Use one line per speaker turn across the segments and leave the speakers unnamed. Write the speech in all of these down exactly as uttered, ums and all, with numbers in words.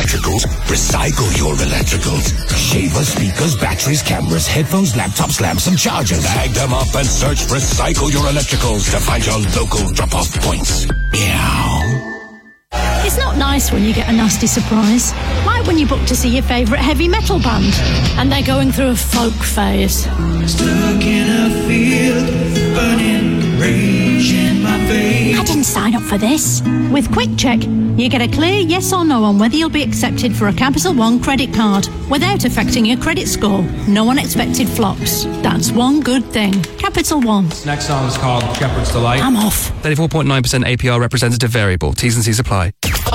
electricals, recycle your electricals. Shavers, speakers, batteries, cameras, headphones, laptops, lamps, and chargers. Tag them up and search Recycle Your Electricals to find your local drop-off points. Meow.
It's not nice when you get a nasty surprise. Like when you book to see your favourite heavy metal band and they're going through a folk phase.
Stuck in a field, burning rage in my veins.
I didn't sign up for this. With Quick Check, you get a clear yes or no on whether you'll be accepted for a Capital One credit card without affecting your credit score. No unexpected flops. That's one good thing. Capital One.
Next song is called Shepherd's Delight.
I'm off.
thirty-four point nine percent A P R representative variable. T's and C's apply.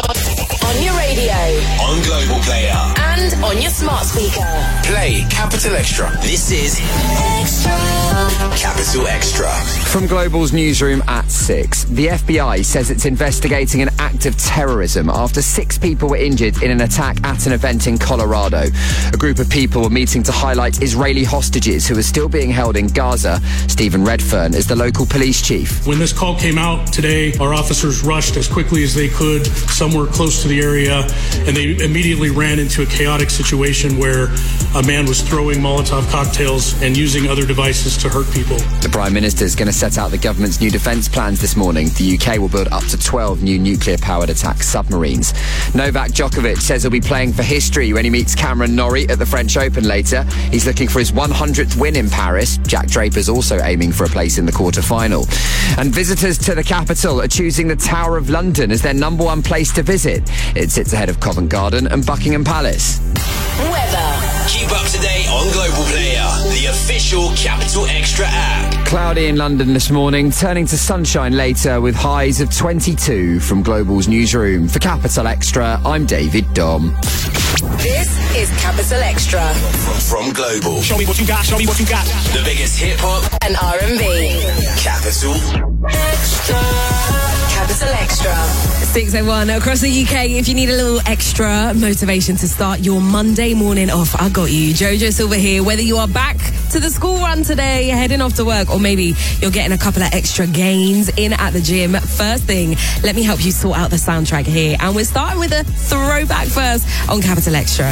On your radio.
On Global Player.
And on your smart speaker.
Play Capital Extra. This is Extra. Capital Extra.
From Global's newsroom at six, the F B I says it's investigating an act of terrorism after six people were injured in an attack at an event in Colorado. A group of people were meeting to highlight Israeli hostages who are still being held in Gaza. Stephen Redfern is the local police chief.
When this call came out today, our officers rushed as quickly as they could somewhere close to the area, and they immediately ran into a chaotic situation where a man was throwing Molotov cocktails and using other devices to hurt people.
The Prime Minister is going to set out the government's new defence plans this morning. The U K will build up to twelve new nuclear-powered attack submarines. Novak Djokovic says he'll be playing for history when he meets Cameron Norrie at the French Open later. He's looking for his one hundredth win in Paris. Jack Draper's also aiming for a place in the quarter-final. And visitors to the capital are choosing the Tower of London as their number one place to visit. It sits ahead of Covent Garden and Buckingham Palace.
Weather.
Keep up to date on Global Player, the official Capital Extra app.
Cloudy in London this morning, turning to sunshine later with highs of twenty-two. From Global's newsroom. For Capital Extra, I'm David Dom.
This is Capital Extra.
From, from Global.
Show me what you got, show me what you got.
The biggest hip-hop
And R and B.
Capital Extra.
Capital Extra.
six oh one across the U K. If you need a little extra motivation to start your Monday morning off, I got you. Jojo Silver here. Whether you are back to the school run today, heading off to work, or maybe you're getting a couple of extra gains in at the gym, first thing, let me help you sort out the soundtrack here. And we're starting with a throwback first on Capital Extra.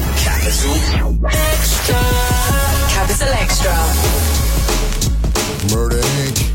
Capital Extra.
Capital Extra.
Murder Incorporated.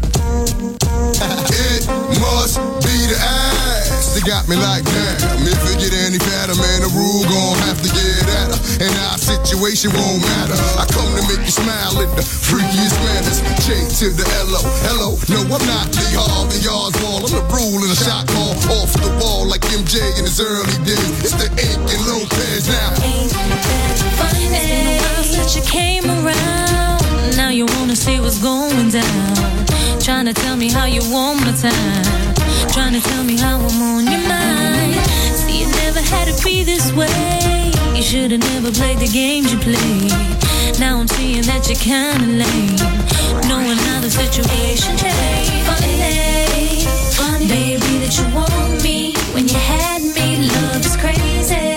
It must be the ass that got me like damn. If it get any fatter, man, the rule gon' have to get at her. And our situation won't matter. I come to make you smile in the freakiest manners. J to the L O. Hello, no, I'm not Lee Harvey Oswald. I'm the rule in a shot call off the wall like M J in his early days. It's the Ink and Lopez now.
Ain't that funny? It's been a while since you came around. Now you wanna see what's going down. Trying to tell me how you want my time. Trying to tell me how I'm on your mind. See, it never had to be this way. You should've never played the games you played. Now I'm seeing that you're kinda lame, knowing how the situation changed. Funny, funny, baby, that you want me when you had me. Love is crazy.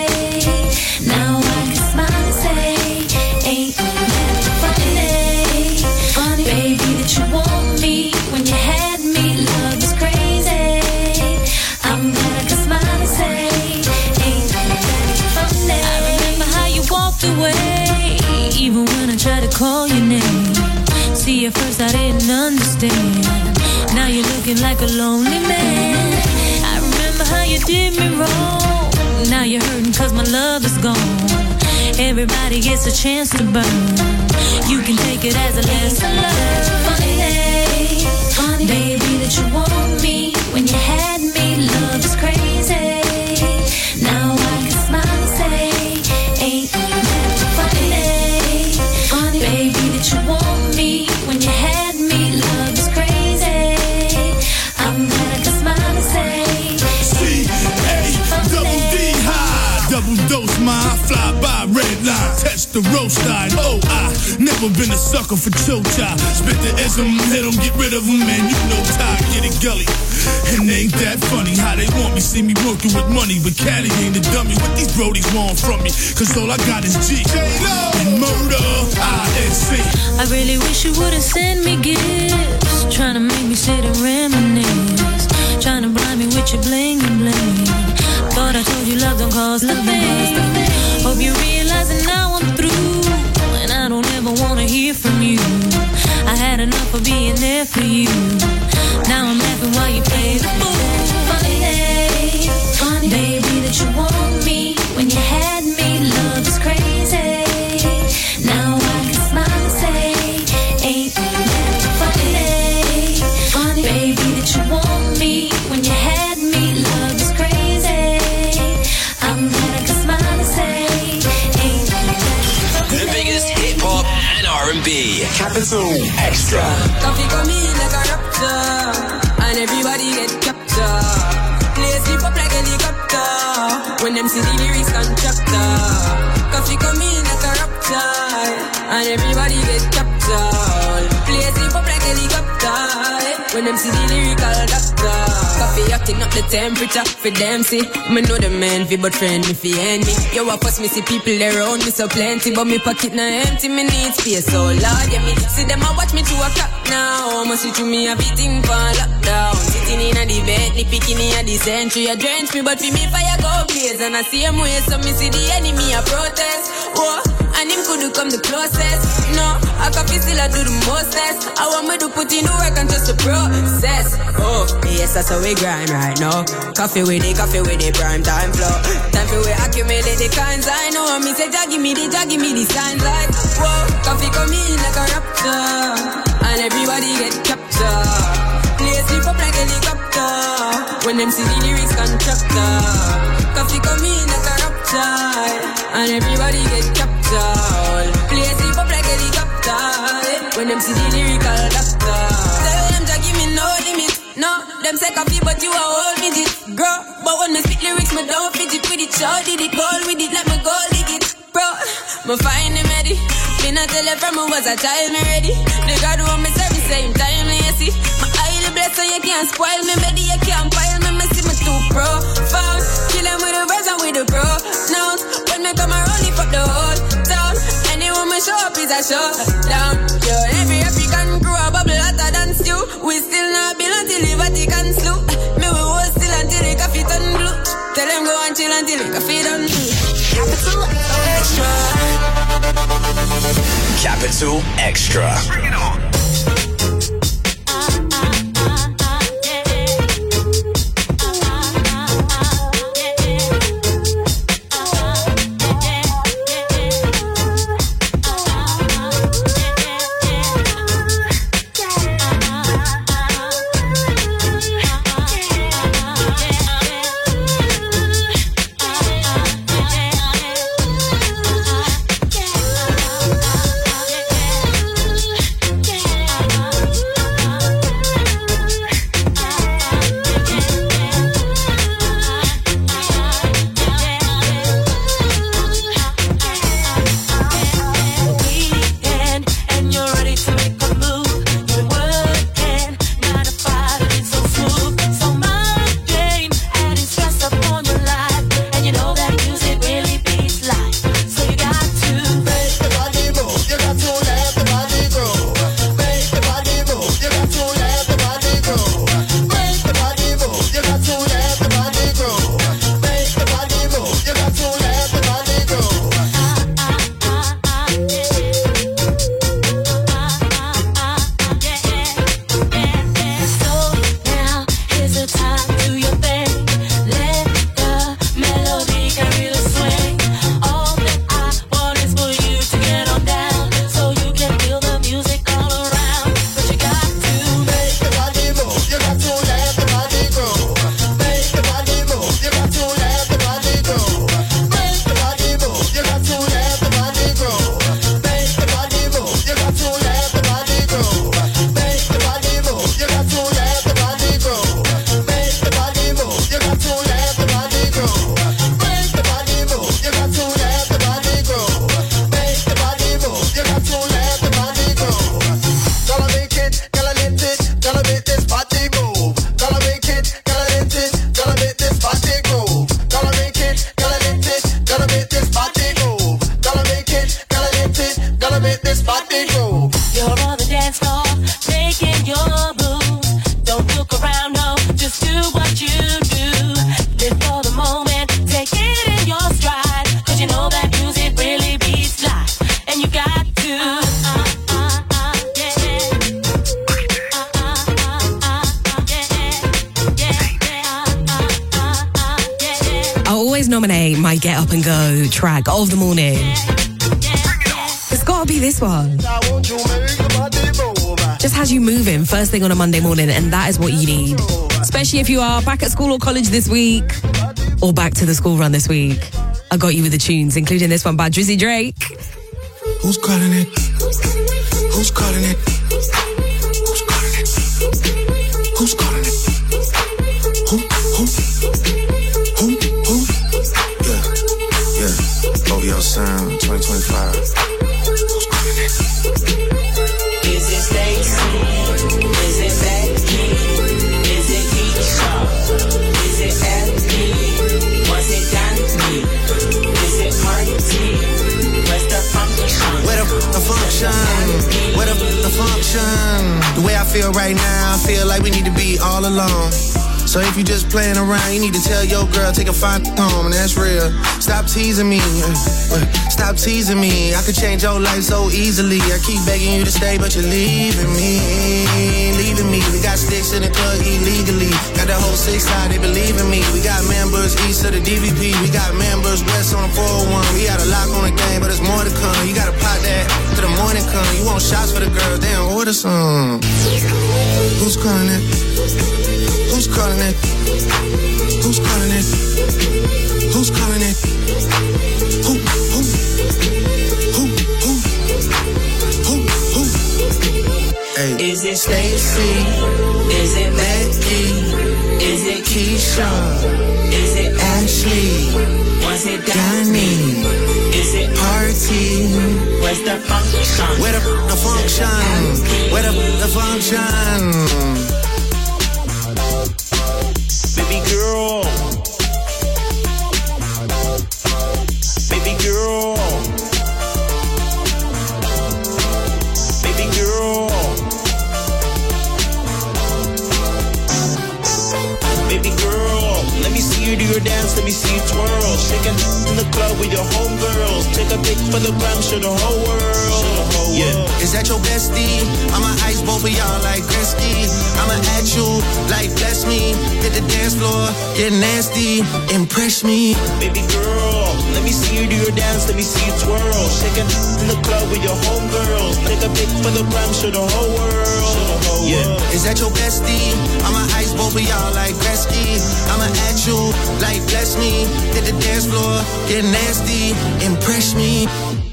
Now I can smile and say, ain't that funny? Funny, baby, that you want me when you had me. Love is crazy. I'm glad I can smile and say, ain't that funny? I remember how you walked away, even when I tried to call your name. See, at first I didn't understand. Now you're looking like a lonely man. I remember how you did me wrong. Now you're hurting cause my love is gone. Everybody gets a chance to burn. You can take it as a lesson learned. Funny, funny, baby, that you want me when you had me. Love is crazy. Now I can smile and say, ain't that funny? Funny, baby, that you want me when you had me. Love is crazy. I'm glad I can smile and say,
C A double D high, double dose mine, fly by red line, touch the roast line. Oh, I never been a sucker for chocha. Spit the ism, hit 'em, get rid of 'em, man. You know Ty, get it gully. And ain't that funny how they want me, see me working with money, but Caddy ain't a dummy. What these brodies want from me? Cause all I got is G and murder, I S C.
I really wish you wouldn't send me gifts, trying to make me sit and reminisce, trying to blind me with your bling and bling. Thought I told you love don't cost a thing. Hope you realize that now I'm through, and I don't ever wanna hear from you. I had enough of being there for you. Now I'm laughing while you play the fool. Funny, funny, baby, that you want me when you had me. Love is crazy. Now I can smile and say, ain't that funny? Funny, baby, that you want me when you had me. Love is crazy. I'm glad I can smile and say, ain't that funny?
The biggest hip hop and R and B. Capital Extra.
Coffee come in like a raptor, and everybody get captured. Play sleep up like a helicopter when them see the lyrics constructor. Coffee come in like a raptor, and everybody get captured. Play sleep up like a helicopter when them see the lyrical doctor. Coffee acting up the temperature for them see. Me know the man fi but friend me fi enemy. Yo I pass me see people around me so plenty, but me pocket na empty. Me need space so large. Yeah me see them a watch me to a clock now. Must see through me a beating for lockdown. Sitting in a the Bentley, picking in a the century. A drench me but fi me fire go blaze. And I see him way so me see the enemy a protest. Whoa. And him could come the closest. No, I coffee still I do the mostest. I want me to put in the work and just the process. Oh, yes, that's how we grind right now. Coffee with it, coffee with it, prime time flow. Time for we accumulate the kinds I know. Me say, Jah give me the, Jah give me the signs like, whoa, coffee come in like a raptor, and everybody get captured. Play sleep up like a helicopter when them see the lyrics constructor. Coffee come in like a raptor, and everybody get captured. Play sleep up like a helicopter when them see the lyrical doctor. Tell them Jah give me no limit. No, them say coffee but you a whole midget. Girl, but when me speak lyrics me don't fidget with it. Show did it, goal with it, let me go dig it. Bro, me find him ready. Me not tell her from me was a child me ready. The God who me serve me same time me see. My eye the blessed so you can't spoil me. Baby you can't pile me, me see me too profound. Kill them with the words and with the pronouns. When me come around lift up the whole town. Anyone me show up is a showdown. Yo, every African crew a bubble hotter than stew. We still not build until the Vatican slew. Me we hold still until the coffee turn blue. Tell them go and chill until the coffee done blue. Capital Extra.
Capital Extra. Bring it on.
my get up and go track of the morning. It's gotta be this one. Just has you moving first thing on a Monday morning, and that is what you need. Especially if you are back at school or college this week, or back to the school run this week. I got you with the tunes, including this one by Drizzy Drake.
Who's calling it? Who's calling it? Who's calling it? Who's calling it? Who? Who? Who? Who? Yeah, yeah. O V L Sound twenty twenty-five. Who's calling it?
Is it Stacy? Is it Becky? Is it Keisha? Is it Effie? Was it Danny? Is it Party? Where's the function?
Where the, the function? Where the, the function? The way I feel right now, I feel like we need to be all alone. So if you just playing around, you need to tell your girl, take a fine home, and that's real. Stop teasing me, uh, stop teasing me. I could change your life so easily. I keep begging you to stay, but you're leaving me, leaving me. We got sticks in the club illegally. Got the whole six side, they believe in me. We got members east of the D V P. We got members west on the four oh one. We got a lock on the game, but there's more to come. You gotta pop that till the morning come. You want shots for the girls, they don't order some. Who's calling it? Who's calling it? Who's calling it? Who's calling it? Who? Who? Who? Who? Who? Who? Hey.
Is it Stacy? Is it Becky? Is it Keisha? Is it Ashley? Was it Danny? Is it Party? Where's the function?
Where the, the function? Where the, the function?
Baby girl, baby girl, baby girl, baby girl. Let me see you do your dance, let me see you twirl. Shaking in the club with your homegirls. Take a pic for the gram, show the whole world.
Yeah. Is that your bestie? I'ma ice both of y'all like Gretzky. I'ma at you like bless me. Hit the dance floor, get nasty, impress me.
Baby girl, let me see you do your dance, let me see you twirl. Shaking in the club with your homegirls. Take a pic for the gram, show the whole world.
Yeah. Is that your bestie? I'ma ice both of y'all like Gretzky. I'ma at you like bless me. Hit the dance floor, get nasty, impress me.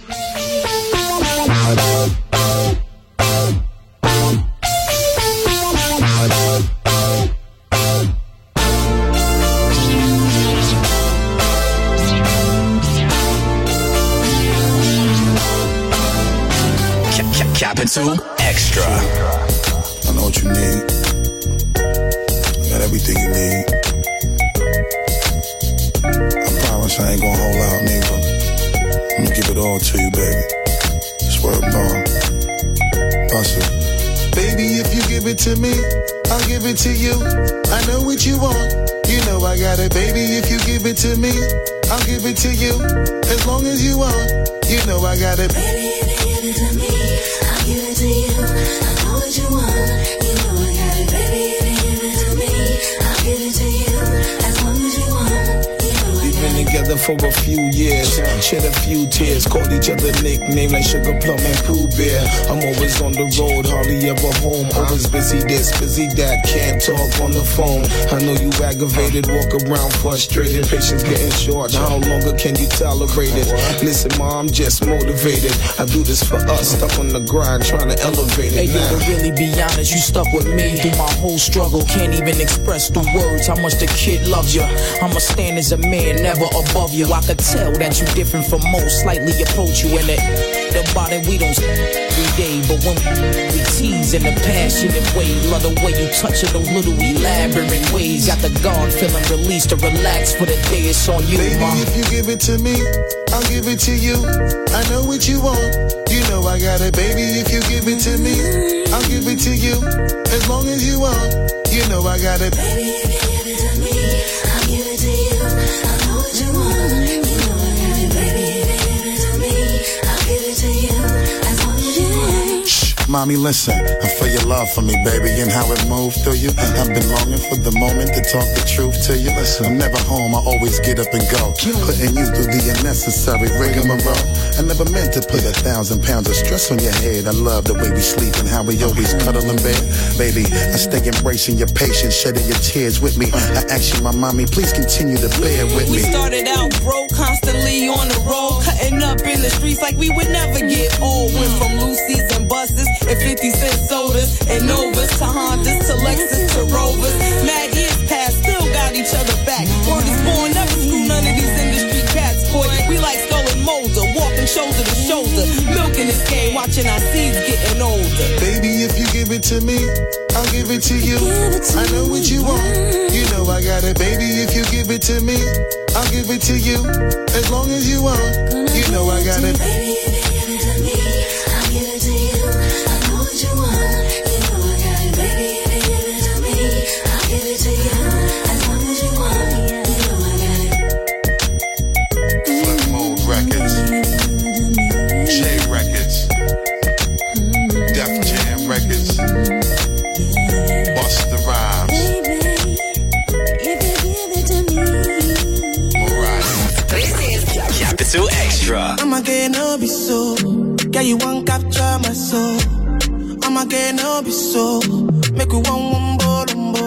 Capital Extra.
I know what you need. I got everything you need. I promise I ain't gonna hold out, nigga. I'm gonna give it all to you, baby. Swear upon. Bust it.
Baby, if you give it to me, I'll give it to you. I know what you want. You know I got it, baby. If you give it to me, I'll give it to you. As long as you want, you know I got it.
Baby, if you give it to me, I'll give it to you. I know what you want. You know I got it, baby. If you give it to me, I'll give it to you. As long as you want.
We've been together for a few years, shed a few tears, called each other nicknames like Sugar Plum and Pooh Bear. I'm always on the road, hardly ever home. Always busy this, busy that, can't talk on the phone. I know you aggravated, walk around frustrated, patience getting short. How longer can you tolerate it? Listen, ma, I'm just motivated. I do this for us, stuck on the grind, trying to elevate it.
Hey, yo, to really be honest, you stuck with me through my whole struggle. Can't even express through words how much the kid loves you. I'ma stand as a man, never above you. I could tell that you different from most, slightly approach you in it. The body we don't every day, but when we tease in a passionate way, love the way you touch it, those little elaborate ways. Got the guard feeling released to relax for the day. It's on you,
baby,
ma.
if you give it to me, I'll give it to you. I know what you want. You know I got it, baby. If you give it to me, I'll give it to you. As long as you want, you know I got it.
Baby, if you give it to me, I'll give it to you. I know what you want. You know I got it, baby. If you give it to me, I'll give it to you. As long as you want.
mommy, listen. I feel your love for me, baby, and how it moved through you. I've been longing for the moment to talk the truth to you. Listen, I'm never home, I always get up and go. Putting you through the unnecessary rigmarole. I never meant to put a thousand pounds of stress on your head. I love the way we sleep and how we always cuddle in bed. Baby, I stay embracing your patience, shedding your tears with me. I ask you, my mommy, please continue to bear with me.
We started out broke, constantly on the road, cutting up in the streets like we would never get old. Went from Lucy's and buses and fifty cent sodas and Novas to Hondas to Lexus to Rovers. Mad years past, still got each other back. Word is born, never screw none of these industry cats, boy. We like Skull and Molder, walking shoulder to shoulder, milking this game, watching our seeds getting older.
Baby, if you give it to me, I'll give it to you. I know what you want, you know I got it. Baby, if you give it to me, I'll give it to you. As long as you want, you know I got it.
Baby, if you give it to me, I'll give it to you. I know what you want, you know I got it. Baby, if you give it to me, I'll give it to you. As long as you want, you know I got it.
Flip Mode Records, J Records, Def Jam Records, Busta Rhymes, Mariah.
This is
Capital Extra.
I'ma get no be so. Girl, you won't capture my soul. I'ma get no be so. Make you one one bo bo.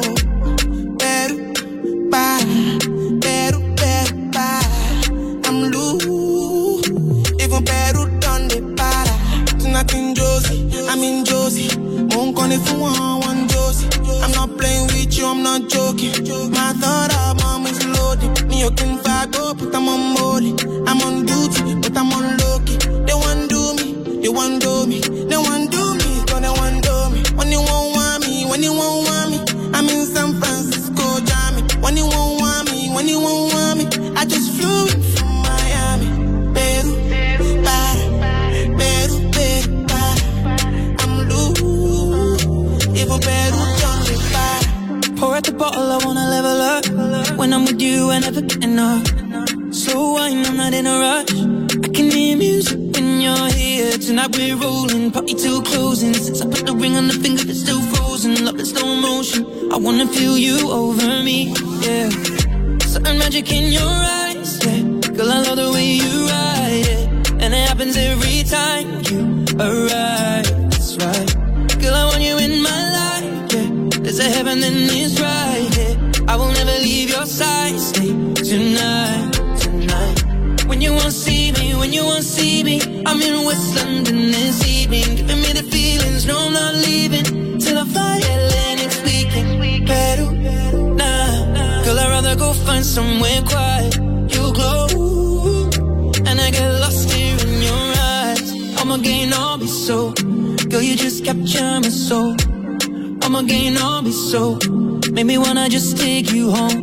Beru, ba, beru, beru, ba. I'm loose. Even beru done the para. Tonight in Josie, I'm in Josie. Won't call if you want one Josie. I'm not playing with you, I'm not joking. My thought of mom is loaded. Me you can fight up, but I'm on molly. I'm on duty, but I'm on low key. They want do me, they want do me, they want do me, so they want do me. When you won't want me, when you won't want me, I'm in San Francisco, jamming. When you won't want me, when you won't want me, I just flew in from Miami. Peru, para, Peru, Peru, para. I'm loose, even Peru done me para.
Pour out the bottle, I wanna level up. When I'm with you, I never get enough. So wine, I'm not in a rush. I can hear music when you're here. Tonight we're rolling, party till closing. Since I put the ring on the finger, it's still frozen. Love in slow motion. I wanna feel you over me, yeah. Certain magic in your eyes, yeah. Girl, I love the way you ride it, and it happens every time you arrive. That's right. Girl, I want you in my life, yeah. There's a heaven in this right, yeah. I will never leave your side. Stay tonight. When you won't see me, when you won't see me, I'm in West London this evening, giving me the feelings, no I'm not leaving, till I fly L A next weekend. Peru, nah, girl I'd rather go find somewhere quiet. You glow, and I get lost here in your eyes. I'm again, I'll be so, girl you just capture my soul. I'm again, I'll be so, make me wanna just take you home.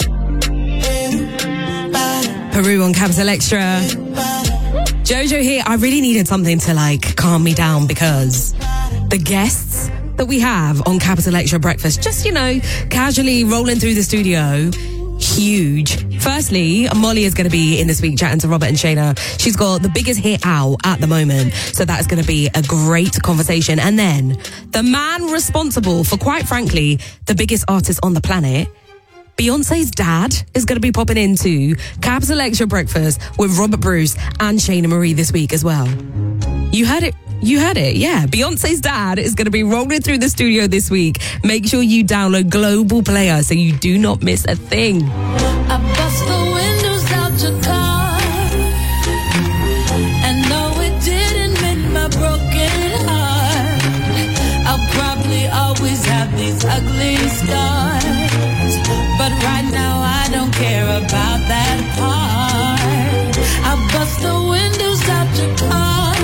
Peru on Capital Extra. Jojo here. I really needed something to like calm me down because the guests that we have on Capital Extra Breakfast, just, you know, casually rolling through the studio, huge. Firstly, Molly is going to be in this week chatting to Robert and Shayna. She's got the biggest hit out at the moment, so that is going to be a great conversation. And then the man responsible for, quite frankly, the biggest artist on the planet, Beyonce's dad, is going to be popping into Capital Extra Breakfast with Robert Bruce and Shayna Marie this week as well. You heard it. You heard it. Yeah. Beyonce's dad is going to be rolling through the studio this week. Make sure you download Global Player so you do not miss a thing.
I bust the windows out your car, and no, it didn't make my broken heart. I'll probably always have these ugly scars, but right now I don't care about that part. I bust the windows out your car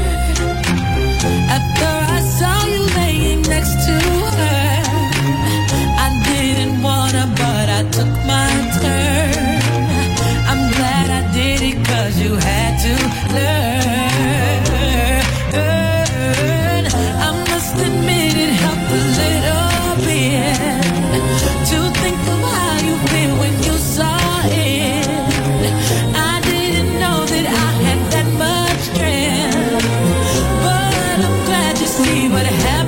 after I saw you laying next to her. I didn't wanna, but I took my turn. I'm glad I did it, cause you had to learn. I must admit it helped a little bit to think of how you feel when you saw it. I didn't know that I had that much strength, but I'm glad you see what happened.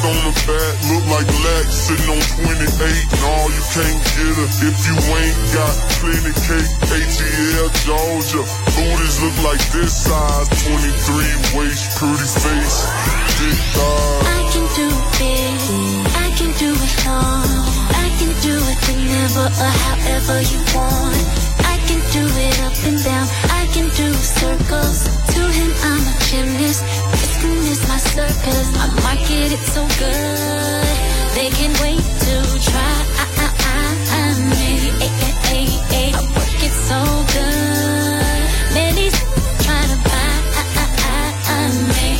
on the back, look like Lex sitting on twenty-eight. No, you can't get her if you ain't got plenty cake. A T L, Georgia, booties look like this size. twenty-three waist, pretty face, big thighs.
I can do it, I can do it all. I can do it whenever or however you want. I can do it up and down, I can do circles. To him I'm a gymnast, this is my circus. I market it so good, they can't wait to try me. I work it so good, many trying to buy me.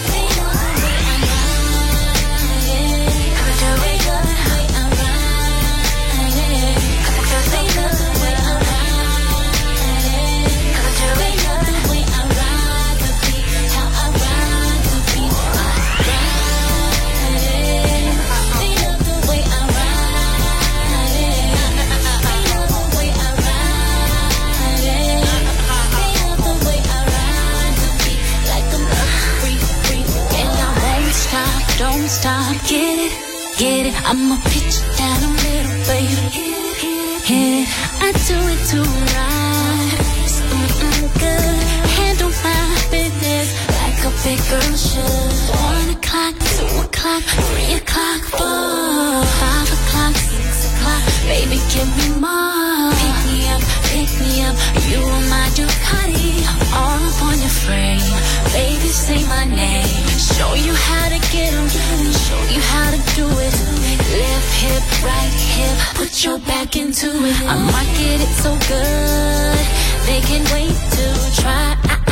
Don't stop, get it, get it. I'ma pitch it down the middle, baby. Hit it, I do it to right. Mm-mm, good, handle my business like a big girl should. One o'clock, two o'clock, three o'clock, four, five o'clock, six o'clock. Baby, give me more. Pick me up, pick me up. You are my Ducati, I'm all up on your frame. Baby, say my name. Show you how to get 'em, show you how to do it. Left hip, right hip, put your back into it. I market it so good, they can't wait to try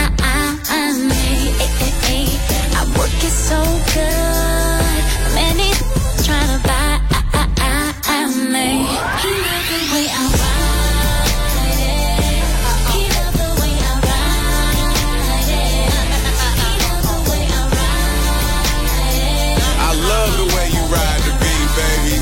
me. I work it so good, many trying to buy me. He love the way I ride it. He love the way I ride it. He love the way I ride it.
I love the way you ride the beat, baby.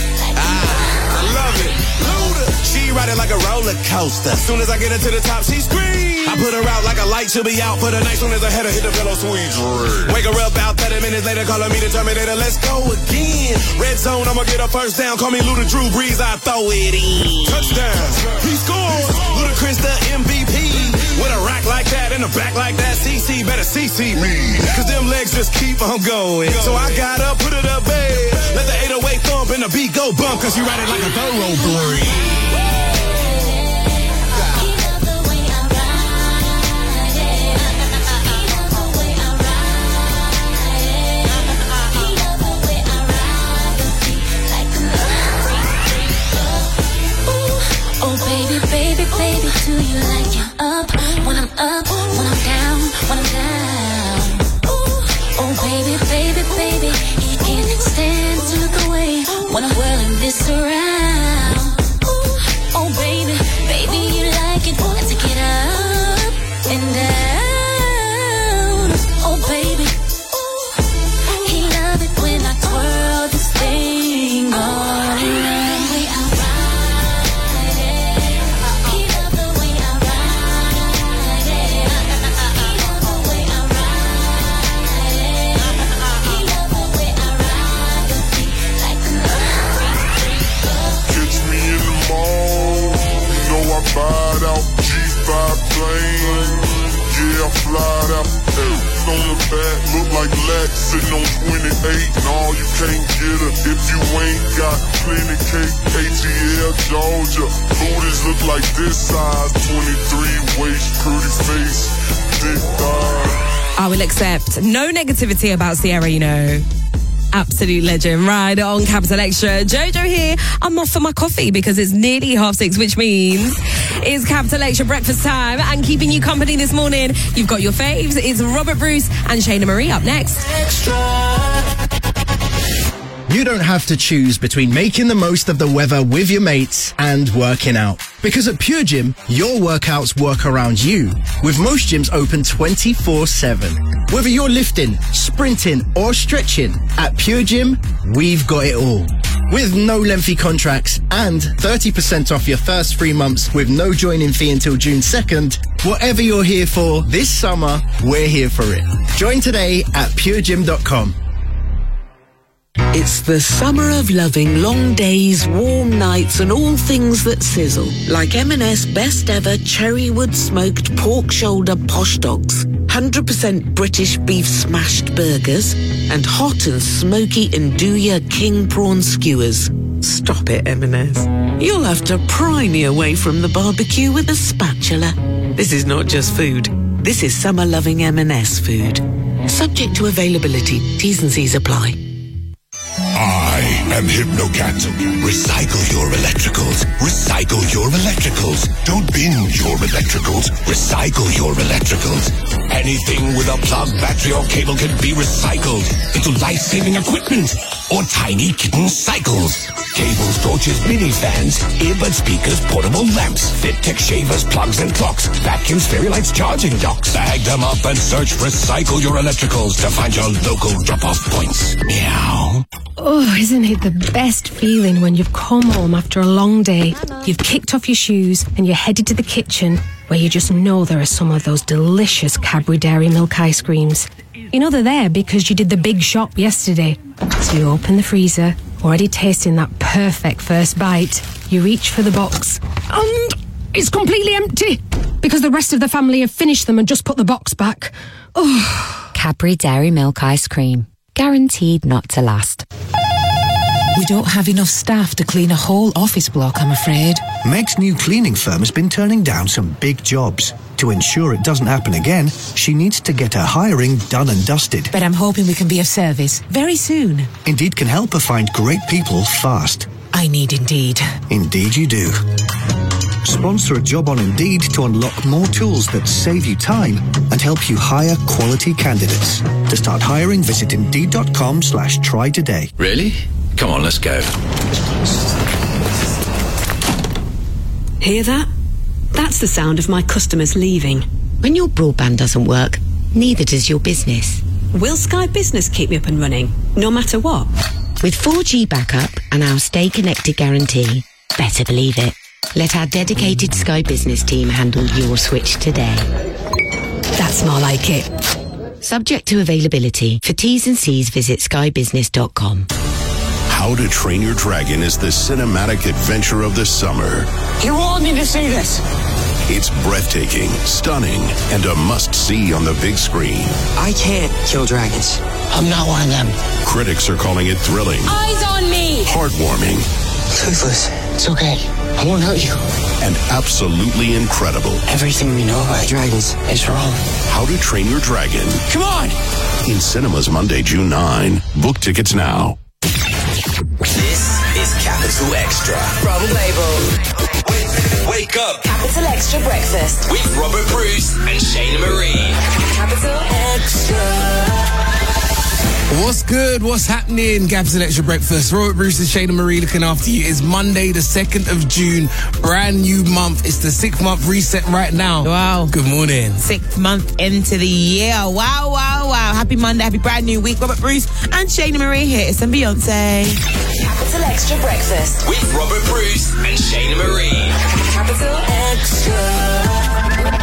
Ah, I love it. Luda, she ride it like a roller coaster. Soon as I get her to the top, she screams. I put her out like a light, she'll be out for the night. Soon as I head her hit the pillow, sweet dream. Wake her up about thirty minutes later, calling me the Terminator. Let's go again. Red zone, I'ma get a first down. Call me Luda Drew Brees, I throw it in. Touchdown, he scores. Ludacris the M V P. With a rack like that and a back like that, C C better C C me. Cause them legs just keep on going. So I got up, put it up, babe. Let the eight oh eight thump and the beat go bump. Cause you ride it like a thoroughbred.
Oh baby, baby, baby, do you like it up? When I'm up, when I'm down, when I'm down. Ooh. Oh baby, baby, baby, you can't stand to look away when I'm whirling this around. Ooh. Oh baby, baby, you like it, I take it up and down. Oh baby, ooh. He love it when I twirl this thing all around.
Fired out, G five plane, yeah, I flied out, hey, on the back, look like Lex sitting on twenty-eight, no, you can't get her if you ain't got plenty cake. A T L, Georgia, booties look like this size, twenty-three waist, pretty face, big thighs.
I will accept no negativity about Sierra, you know. Absolute legend. Right on Capital Extra. Jojo here. I'm off for my coffee because it's nearly half six, which means it's Capital Extra breakfast time. And keeping you company this morning, you've got your faves. It's Robert Bruce and Shayna Marie up next.
You don't have to choose between making the most of the weather with your mates and working out. Because at Pure Gym, your workouts work around you. With most gyms open twenty-four seven. Whether you're lifting, sprinting or stretching, at Pure Gym, we've got it all. With no lengthy contracts and thirty percent off your first three months with no joining fee until June second, whatever you're here for this summer, we're here for it. Join today at pure gym dot com.
It's the summer of loving long days, warm nights and all things that sizzle. Like M and S best ever cherrywood smoked pork shoulder posh dogs, one hundred percent British beef smashed burgers and hot and smoky Nduja king prawn skewers. Stop it, M and S. You'll have to pry me away from the barbecue with a spatula. This is not just food. This is summer-loving M and S food. Subject to availability. T's and C's apply.
I am Hypnocat. Recycle your electricals. Recycle your electricals. Don't bin your electricals. Recycle your electricals. Anything with a plug, battery, or cable can be recycled into life-saving equipment or tiny kitten cycles. Cables, torches, mini fans, earbud speakers, portable lamps, fit tech shavers, plugs and clocks, vacuums, fairy lights, charging docks. Bag them up and search Recycle Your Electricals to find your local drop-off points. Meow.
Oh, isn't it the best feeling when you've come home after a long day, you've kicked off your shoes and you're headed to the kitchen where you just know there are some of those delicious Cadbury Dairy Milk ice creams. You know they're there because you did the big shop yesterday. So you open the freezer, already tasting that perfect first bite. You reach for the box and it's completely empty because the rest of the family have finished them and just put the box back. Oh.
Cadbury Dairy Milk ice cream. Guaranteed not to last.
We don't have enough staff to clean a whole office block, I'm afraid.
Meg's new cleaning firm has been turning down some big jobs. To ensure it doesn't happen again, she needs to get her hiring done and dusted.
But I'm hoping we can be of service very soon.
Indeed can help her find great people fast.
I need Indeed.
Indeed you do. Sponsor a job on Indeed to unlock more tools that save you time and help you hire quality candidates. To start hiring, visit Indeed.com slash try today.
Really? Come on, let's go.
Hear that? That's the sound of my customers leaving.
When your broadband doesn't work, neither does your business.
Will Sky Business keep me up and running, no matter what?
With four G backup and our Stay Connected guarantee, better believe it. Let our dedicated Sky Business team handle your switch today.
That's more like it.
Subject to availability. For T's and C's, visit sky business dot com.
How to Train Your Dragon is the cinematic adventure of the summer.
You all need to see this.
It's breathtaking, stunning, and a must-see on the big screen.
I can't kill dragons. I'm not one of them.
Critics are calling it thrilling,
Eyes on me!
heartwarming,
Toothless. It's okay. I won't hurt you.
and absolutely incredible.
Everything we know about dragons is wrong.
How to Train Your Dragon.
Come on!
In cinemas Monday, June ninth. Book tickets now.
This is Capital Extra from Label. Wake, wake up.
Capital Extra Breakfast.
With Robert Bruce and Shayna Marie.
Capital Extra.
What's good? What's happening? Capital Extra Breakfast. Robert Bruce and Shayna Marie looking after you. It's Monday, the second of June. Brand new month. It's the sixth month reset right now.
Wow.
Good morning.
Sixth month into the year. Wow, wow, wow. Happy Monday. Happy brand new week. Robert Bruce and Shayna Marie here. It's some Beyonce.
Capital Extra Breakfast.
With Robert Bruce and Shayna Marie.
Capital Extra.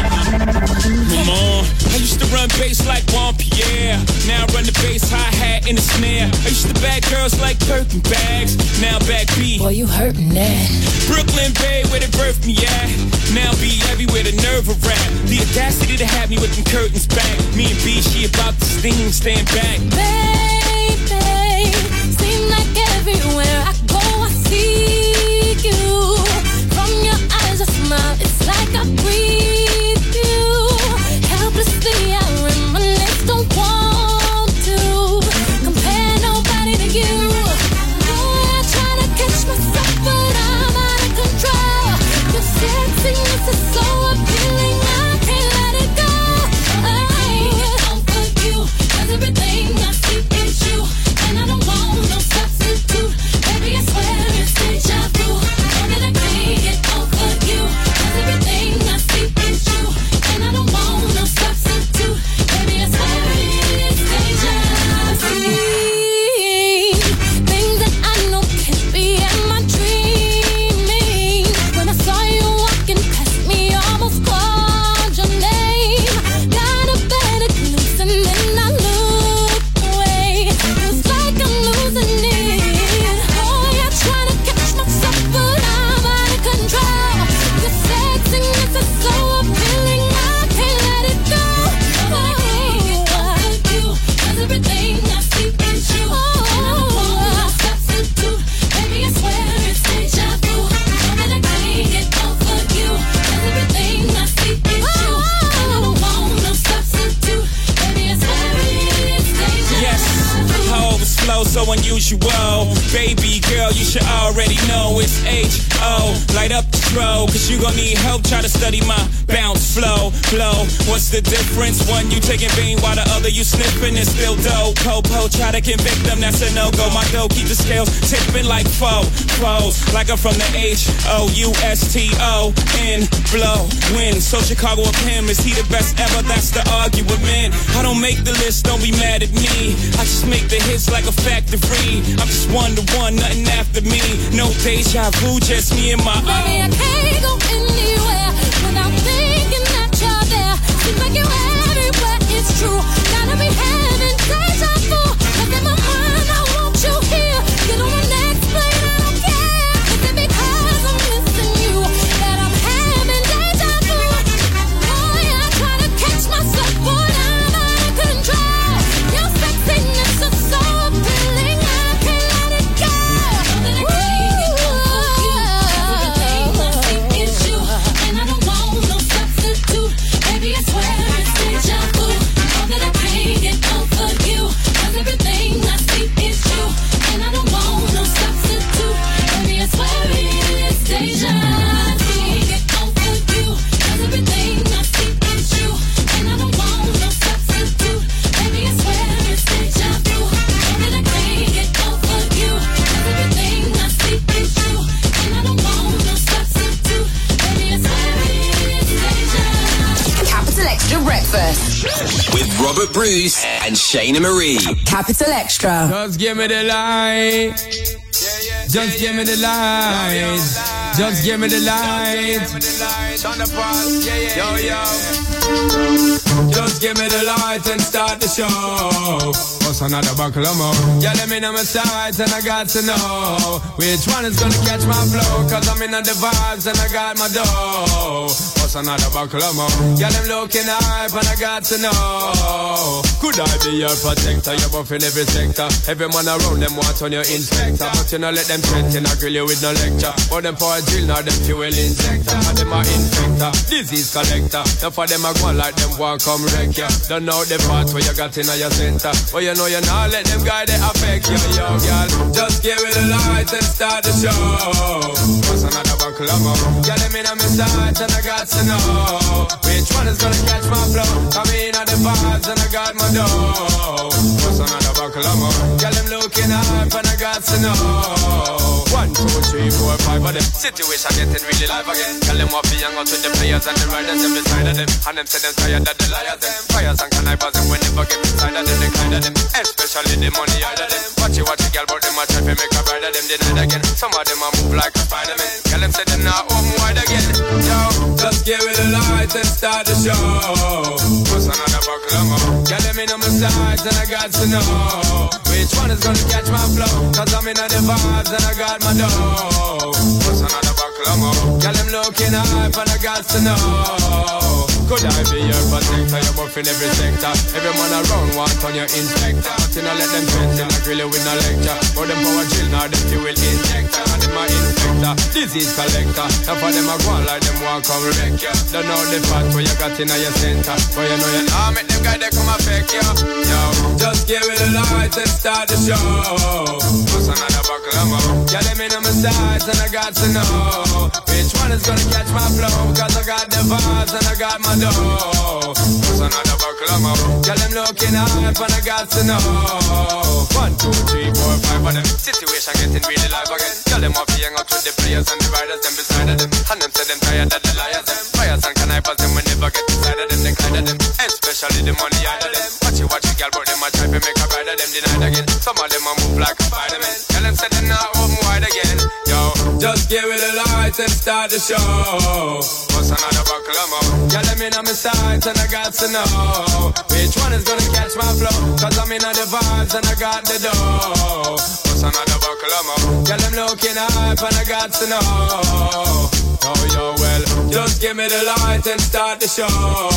Mama, I used to run bass like Juan Pierre. Now I run the bass hi-hat in the snare. I used to bag girls like Birkin bags. Now back B.
Boy, you hurting that.
Brooklyn Bay, where they birthed me at. Now be everywhere, the nerve of rap. The audacity to have me with them curtains back. Me and B, she about to sting, stand back.
Baby, seem like everywhere I go, I see you. From your eyes, I smile. It's like I breathe you. Helplessly, I reminisce. Don't want to compare nobody to you. Boy, I try to catch myself, but I'm out of control. Your sexiness is so appealing, I can't let it go. I can't comfort you, 'cause everything I see is you, and I don't want no substitute. Baby,
usual. Baby girl, you should already know it's H O. Light up the throw, cause you gon' need help. Try to study my bounce, flow, blow. What's the difference? One you taking vein while the other you sniffing is still dope. Po-po, try to convict them, that's a no-go. My dough keep the scales tipping like foe, foes. Like I'm from the H O U S T O N, blow, win. So Chicago of him, is he the best ever? That's the argument. I don't make the list, don't be mad at me. I just make the hits like a factory. I'm just one to one, nothing after me. No deja vu, just me and my own.
Baby, I can't go anywhere without thinking that you're there. Seems like you're everywhere, it's true. Gotta be having deja vu. Cause in my mind, I want you here. Get on the next plane, I don't care. Is it because I'm missing you that I'm having deja vu? Boy, I try to catch myself, boy, I'm out of control. Your sexiness is so appealing, I can't let it go. Baby, I swear it's deja vu. All that I can't get over you. Cause everything I see is you. And I don't want no substitute. Baby, I swear it's deja vu. Can't get over you. Cause everything I see is you. And I don't want no substitute. Baby, I swear it's deja vu. All that I can't get over you. Cause everything I see is you. And I don't want no substitute. Baby, I swear it's deja vu.
Capital Extra Breakfast
with Robert Bruce and Shayna Marie.
Capital Extra.
Just give me the light. Just give me the light. Just give me the light. Yo, yo. Just give me the light and start the show. What's another buckle of more? Yeah, let me know my sides and I got to know which one is gonna catch my flow. Cause I'm in the vibes and I got my dough. What's another buckle of more? Yeah, them looking hype and I got to know. Could I be your protector? You're buffing every sector. Every man around them want on your inspector. But you know let them threaten, I grill you with no lecture. Or them for a drill, now them fuel injector. Or them a infector, disease collector. Now for them I go like them want come wreck ya. Don't know the part where you got in your center. But you know you not let them guy they affect you, yo, girl. Just give it a light and start the show. What's another buckle of more? Yeah, them in on my sides and I got to know which one is gonna catch my flow. Come in on the vibes and I got my dough. What's another buckle of more? Yeah, them looking hype and I got to know. One, two, three, four, five of them. Situation getting really live again. Tell them what be young out with the players and the riders and beside of them. And them say them tired of the liars them. Fires and connivers and we never get inside of them. They kind of them, especially the money out of them. Watch it, watch it, girl, but them a try to make a bride of them denied again. Some of them a move like a Spider-Man. Tell them say them not open wide again. Yo, just give it a light and start the show. What's another buckle of more? Girl, them in on my sides and I got to know which one is gonna catch my flow. Cause I'm in on the vibes and I got my dough. What's another buckle of more? Girl, them looking hype and I got to know. Could I be your protector? You're buffing every sector. Every man around want on your inspector. But you know let them threaten, I grill you with no lecture. But them power drill, now them fuel injector. And them a infector, disease collector. Now for them a go on like them want come wreck ya. Don't know the fact where you got in your center. But you know you nah make them guy they come affect ya. Yo, just give it a light and start the show. What's another buckle of more? Yeah, them in on my sides and I got to know which one is gonna catch my flow. Cause I got the vibes and I got my dough. What's another buckle of more? Yeah, them looking hype and I got to know. One, two, three, four, five of them. Situation getting really live again. Tell them off young out with the players and the riders them beside of them. And them say them tired of the liars them. Fires and connivers them we never get inside of them. They kind of them, especially the money out of them. Watch it, watch it, girl, but them a try to make a bride of them denied again. Some of them a move like a Spider-Man. Tell them say them not open wide again. Yo, just give it a light and start the show. What's another buckle of more? Yeah, them in on my sides and I got to know which one is gonna catch my flow. Cause I'm in on the vibes and I got the dough. What's another buckle of more? Yeah, them looking hype and I got to know. Oh, yo, well, just give me the light and start the show.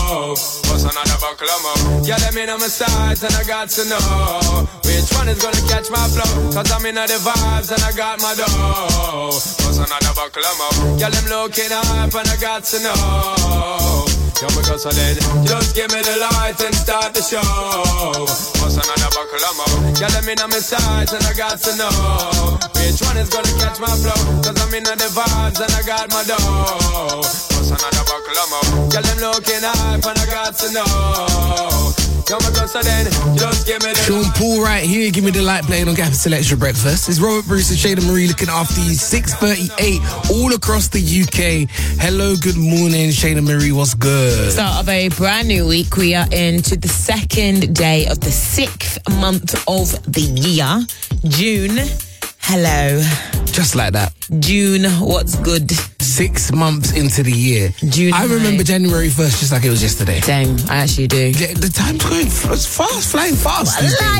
What's another buckle of more? Yeah, them in on my sides and I got to know which one is gonna catch my flow. Cause I'm in on the vibes and I got my dough. What's another buckle of more? Yeah, them looking hype and I got to know. Come because of then, just give me the light and start the show. What's another buckle of more? Yeah, let me know my sides and I got to know which one is gonna catch my flow. Cause I'm in the vibes and I got my dough. What's another buckle of more? Yeah, them looking hype and I got to know. Come because of then, just give me the
Sean Paul right here, give me the light playing on Capital Extra Breakfast. It's Robert Bruce and Shayna Marie looking after you, six thirty-eight all across the U K. Hello, good morning, Shayna Marie, what's good?
Start of a brand new week. We are into the second day of the sixth month of the year, June. Hello.
Just like that.
June, what's good?
Six months into the year.
June.
I remember January first just like it was yesterday.
Same, I actually do.
Yeah, the time's going it's fast, flying fast.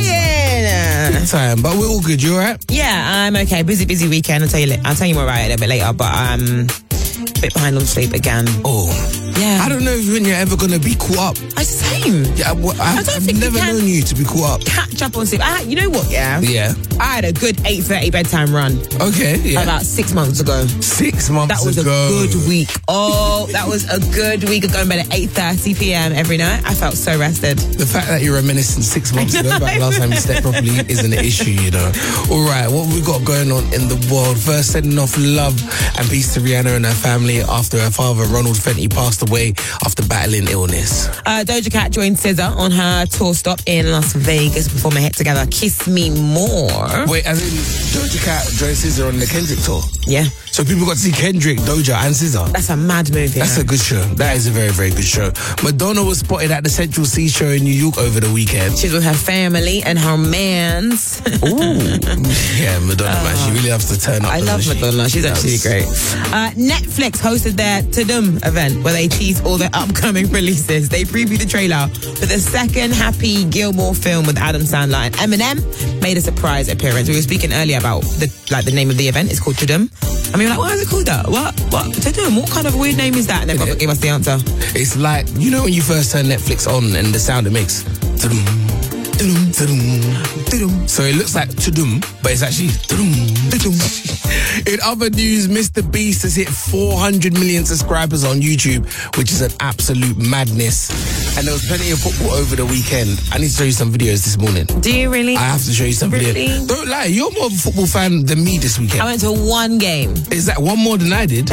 Lying.
Big time, but we're all good. You alright?
Yeah, I'm okay. Busy, busy weekend. I'll tell you. li- I'll tell you more about it a little bit later. But um, a bit behind on sleep again.
Oh,
yeah.
I don't know when you're ever gonna be caught up.
I same.
Yeah, well, I,
I don't
I've
think you
never
can
known you to be caught up.
Catch up on sleep. I, you know what? Yeah.
Yeah.
I had a good eight thirty bedtime run.
Okay. Yeah.
About six months ago.
Six months
That was
ago.
a good week. Oh, that was a good week of going to bed at eight thirty p.m. every night. I felt so rested.
The fact that you're reminiscing six months ago about the last time you slept properly isn't an issue, you know. All right, what we got going on in the world? First, sending off love and peace to Rihanna and her family after her father, Ronald Fenty, passed away after battling illness.
Uh, Doja Cat joined S Z A on her tour stop in Las Vegas to perform a hit together, Kiss Me More.
Wait, as in Doja Cat joined S Z A on the Kendrick tour?
Yeah.
So people got to see Kendrick, Doja and S Z A?
That's a mad move, yeah.
That's a good show. That is a very, very good show. Madonna was spotted at the Central Sea Show in New York over the weekend.
She's with her family and her mans.
Ooh. Yeah, Madonna, uh, man. She really loves to turn up.
I love
she?
Madonna. She's
That's...
actually great. Uh, Netflix hosted their Tudum event where they teased all their upcoming releases. They previewed the trailer for the second Happy Gilmore film with Adam Sandler, and Eminem made a surprise appearance. We were speaking earlier about the like the name of the event. It's called Tudum. I mean, like, why is it called that? What? What? Tudum? What kind of weird name is that? And then Robert gave us the answer.
It's like, you know when you first turn Netflix on and the sound it makes? Tudum, tudum, tudum, tudum. So it looks like Tudum, but it's actually Tudum, tudum. In other news, Mister Beast has hit four hundred million subscribers on YouTube, which is an absolute madness. And there was plenty of football over the weekend. I need to show you some videos this morning.
Do you really?
I have to show you some
really?
videos. Don't lie, you're more of a football fan than me this weekend.
I went to one game.
Is that one more than I did?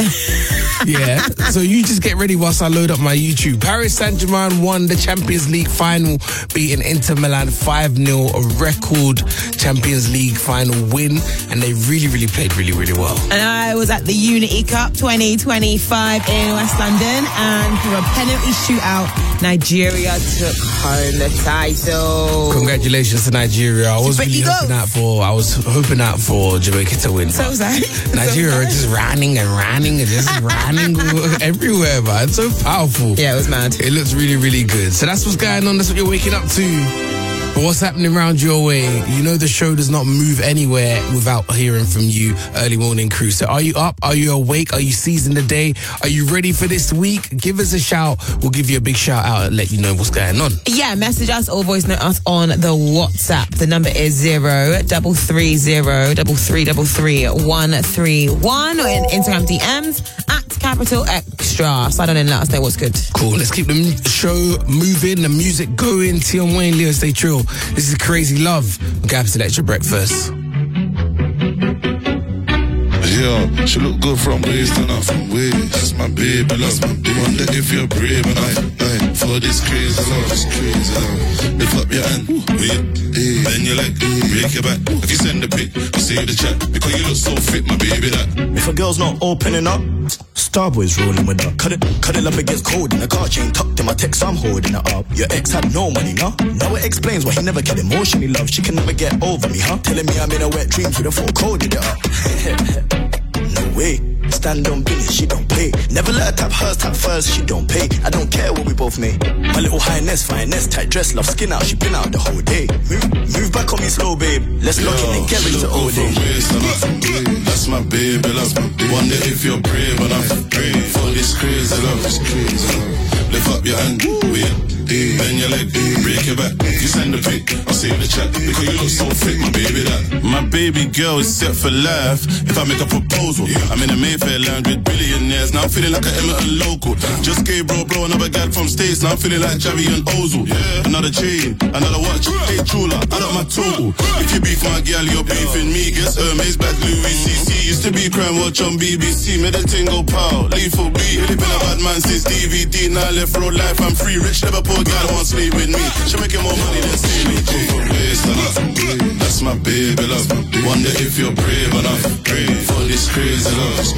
Yeah. So you just get ready whilst I load up my YouTube. Paris Saint-Germain won the Champions League final, beating Inter Milan five nil, a record Champions League final win. And they really, really played really, really well.
And I was at the Unity Cup twenty twenty-five in West London, and through a penalty shootout, Nigeria took home the title.
Congratulations to Nigeria. I was really hoping out for I was hoping out for Jamaica to win.
So was I.
Nigeria are just running and running and just running everywhere, man. It's so powerful.
Yeah, it was mad.
It looks really, really good. So that's what's going on. That's what you're waking up to. But what's happening around your way? You know the show does not move anywhere without hearing from you, Early Morning Crew. So are you up? Are you awake? Are you seizing the day? Are you ready for this week? Give us a shout. We'll give you a big shout out and let you know what's going on.
Yeah, message us or voice note us on the WhatsApp. The number is zero double three zero double three double three one three one, or in Instagram D Ms at Capital Extra. Slide on in and let us know what's good.
Cool. Let's keep the show moving, the music going. Tion Wayne, Leo, stay true. This is Crazy Love on Capital Extra Breakfast.
Yeah, she look good from waist and not from waist. That's my baby, that's my baby. Wonder if you're brave enough aye, for this crazy love, this crazy love. Lift up your hand, wait, hey. Bend your leg, break your back. If you send the pic, you save the chat. Because you look so fit, my baby, that.
If a girl's not opening up, Starboy's rolling with her. Cut it, cut it up against cold in the car chain tucked in my text, I'm holding it up. Your ex had no money, nah? Now it explains why he never get emotionally loved. She can never get over me, huh? Telling me I'm in a wet dream through the full coded it up. No way, stand on business, she don't play. Never let her tap hers, tap first, she don't pay. I don't care what we both made. My little highness, fineness, tight dress, love skin out, she been out the whole day. Move, move back on me slow, babe. Let's lock in and get into old days.
That's my baby, that's my baby. Wonder if you're brave enough for this crazy love, this crazy love. Lift up your hand, wait.
bend your leg, break your back. You send the pic, I'll save the chat. Because you look so fit, my baby that. My baby girl is set for life. If I make a proposal, I'm in a Mayfair lounge with billionaires. Now I'm feeling like an Emerton local. Just gave bro bro another gal from States. Now I'm feeling like Javi and Ozil. Another chain, another watch. Hey Chula, add up my total. If you beef my girl, you're beefing me. Guess Hermes, Bad Louis C C. Used to be crime watch on B B C. Made a thing go pow, lethal B. Really been a bad man since D V D. Now I left road life, I'm free. Rich Liverpool girl won't sleep with me. She making more money than C B G. That's my baby love. Wonder if you're brave enough for this crazy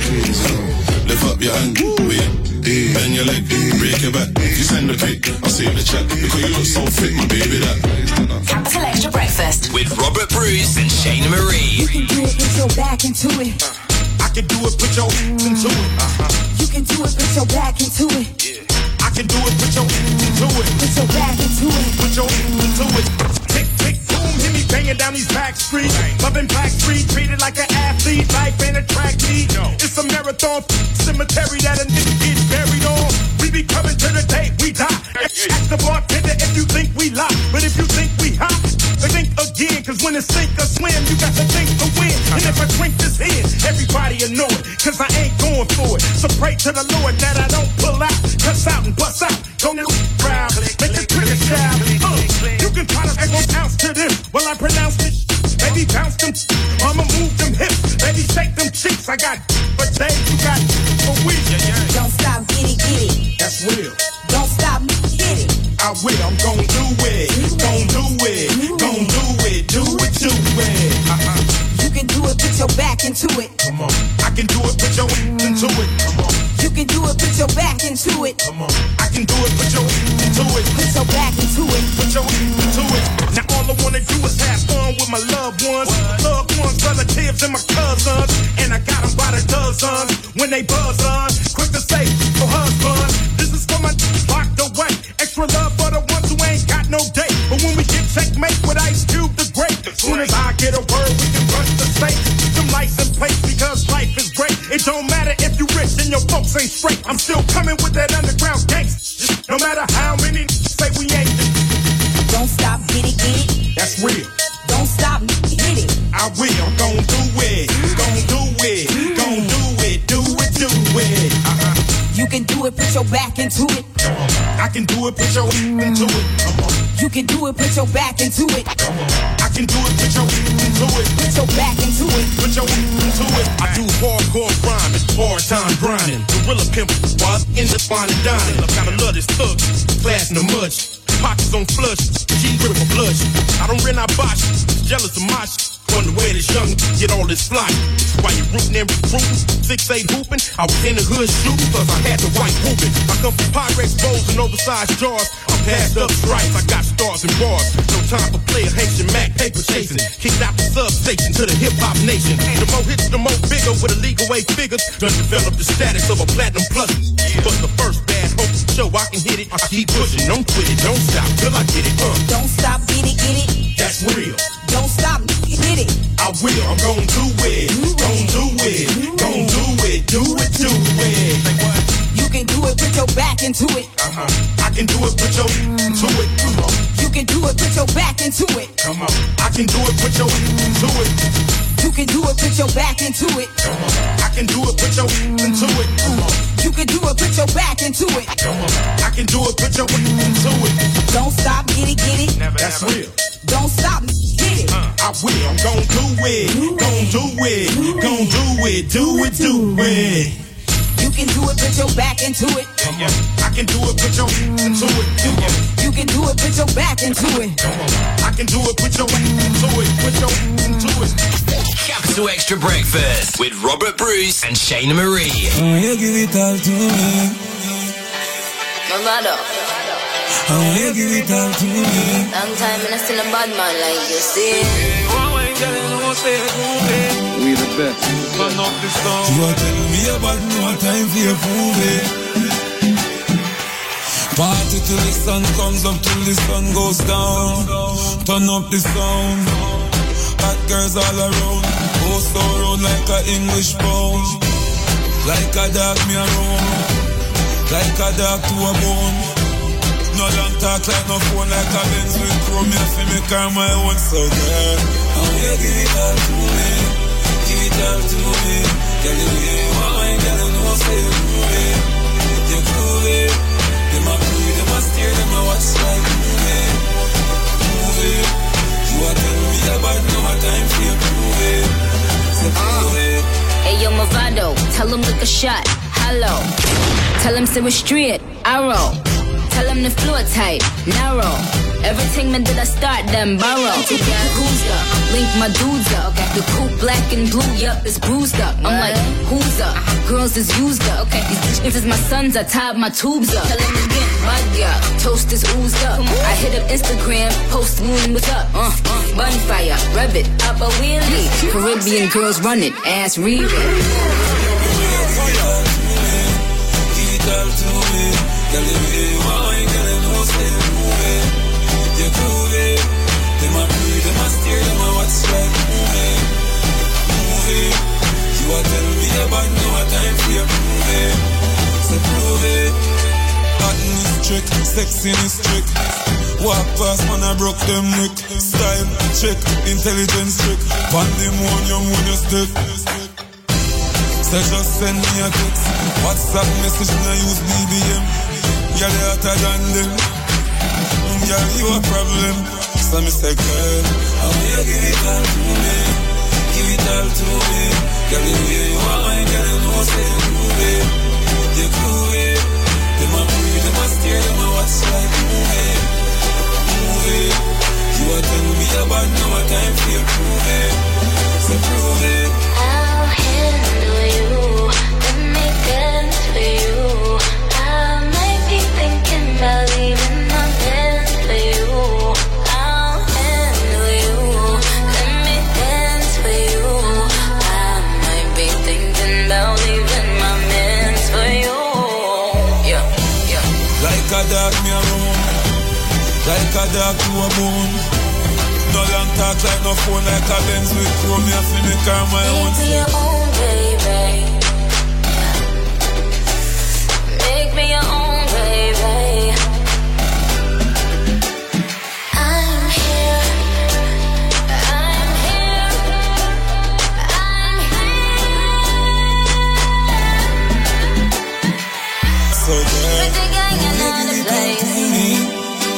love. Lift up your hand, wait, bend your leg, break your back. If you send the pic, I'll save the chat. Because you look so fit, my baby that.
Capital Extra Breakfast
With Robert Bruce and Shayna Marie.
You can do it, put your back into it.
I can do it, put your into it.
You can do it, put your back into it.
I can do it, put your into it.
Put your back into it.
Put your into it. Tick, tick, boom, hit me banging down these back streets. Loving Black Street, treated like an athlete. Life ain't a track meet. It's a marathon cemetery that a nigga get buried on. We be coming to the day we die. Ask the bartender if you think we lie. But if you think we hot, think again. Cause when it's sink or swim, you got to think to win. And if I drink this in, everybody will know it. Cause I ain't going for it. So pray to the Lord that I don't pull out. Cuss out and bust out. Don't know proud. Make the trigger shout. Uh, you can try to act on ounce to this. Well, I pronounce it. Baby, bounce them. I'ma move them hips. Baby, shake them cheeks. I got for days. You got for weeks.
Don't stop, get it, get it.
That's real.
Don't stop, get it.
I will. I'm gon' do it. Gon' do it. Gon' do it. Do it, do it. Uh-uh.
You can do it, put your back into it.
Come on. I can do it, put your into it. Come on.
You can do it, put your back into it.
Come on. I can do it, put your into it.
Put your back into it.
Put your into it. Now all I wanna do is have fun with my loved ones. Loved ones, relatives, and my cousins. And I got them by the dozens. When they buzz on, quick to say, for husband. This is for my locked away. Extra love for the ones who ain't got no date. But when we get checkmate with Ice Cube the Great, as soon as I get a word, we can rush the state. Some license plates because life is great. It don't matter if you rich and your folks ain't straight. I'm still coming with that underground gangsta. No matter how many say we ain't.
Don't stop, get it, get it.
That's real.
Don't stop, get it.
I will, I'm gon' do it. Gon' do it. Gon' do it. Do it, do it. Uh-huh.
You can do it, put your back into it.
Come on. I can do it, put your into it. Come on.
You can do it, put your back into it.
Come on. I can do it, put your into it.
Put your back into it.
Put your into it. I do hardcore rhyming, hard time grinding. Gorilla pimp, buzz in the fine and dining. Gotta love this thug, class in the mud. Pockets on flush, G-grip for blush. I don't rent, I botch, jealous of my shit. Wonder where this young get all this fly. While you rootin' and recruitin', six eight hoopin', I was in the hood shootin' cause I had the white whoopin'. I come from Pyrex bowls and oversized jars. I'm passed up stripes, I got stars and bars. No time for player Haitian Mac, paper chasing. Kicked out the substation to the hip-hop nation. The more hits, the more bigger with illegal way figures. Done develop the status of a platinum plus. But the first bad hope show I can hit it. I keep pushing, don't quit it, don't stop till I get it. Uh.
Don't stop, get it, get it.
That's real.
Don't stop, get it.
I will, I'm gon' do it. Gon' do it. Gon' do it. Do it, do it.
You can do it, put your back into it.
Uh-huh. I can do it, put your into it. Come on.
You can do it, put your back into it.
Come on. I can do it, put your into it.
You can do it, put your back into it.
Come on. I can do it, put your into it. Come on.
You can do it, put your back into it.
Come on. I can do it, put your into it.
Don't stop, get it, get it.
Never, That's never. real.
Don't stop, get it.
Uh, I will, I'm gon' do it. Gon' do it. Gon' do it. Do it, do it.
You can do it, put your back into it.
Come on. I can do it, put your into it. Come on.
You can do it, put your back into it.
Come on. I can do it, put your into it. Put your into it.
Capital Extra Breakfast with Robert Bruce and Shayna Marie.
Oh, you give it all to me.
No matter.
Oh, you give it all to me.
Long time and I still a bad man like you see.
We the best.
Turn up the sound. You are telling me about no time for your movie. Party till the sun comes up, till the sun goes down. Turn up the sound. Hot girls all around. Post around like a English pound. Like a dog me around. Like a dog to a bone.
No long talk like no phone like a Benz with chrome. Me have to make her my own, so girl, how you give it all to me? Give it all to me. Girl, the way you want my girl, you know say you groovy. You groovy. Them a groovy, them a steer, them a watch like movie. Movie. You a tell me about no time for you groovy. Say groovy.
Hey yo, Movado, tell him look a shot. Hello. Tell him say we're straight. Arrow. Tell him the floor tight. Narrow. Everything man did I start them borrow. Yeah, who's up? Link my dudes up. Okay. The coupe black and blue, yup, it's bruised up. I'm like, who's up? Girls is used up. Okay. These bitches is my sons, I tied my tubes up. Tell him again, my girl, toast is oozed up. I hit up Instagram, post moon, what's up? Uh, uh, bonfire, rev it, up a wheelie. Caribbean girls run it, ass read it.
Girl to me, girl the way you want, girl you know say you moving. You groovy, them a breathe, them a steer, them a watch like movie. Movie, you a tell me about no time for your movie. So prove it. Cotton is trick, sexy is trick. Walk past man I broke them neck. Style check, intelligence trick. Pandemonium young when you stick. So just send me a text. WhatsApp message and I use B B M. You're the hotter than them. Mm, girl, you a problem. So me say, girl, how you give it all to me? Give it all to me. Girl, the way you want my girl, you know say you groovy. You groovy. Them a breathe, them a steer, them a watch like movie. Movie. You a tell me about no time for your groovy. So prove it.
I'll handle you, let me dance for you. I might be thinking about leaving my bed for you. I'll handle you, let me dance for you. I might be thinking about leaving my mans for you.
Yeah, yeah. Like a dog, me a room. Like a dog to a bone. No long talk like no phone like a Benz with chrome. Me have to make her my own.
Make me your own, baby. Make me your own, baby. I'm here. I'm here. I'm here.
So girl,
with the gang in another place.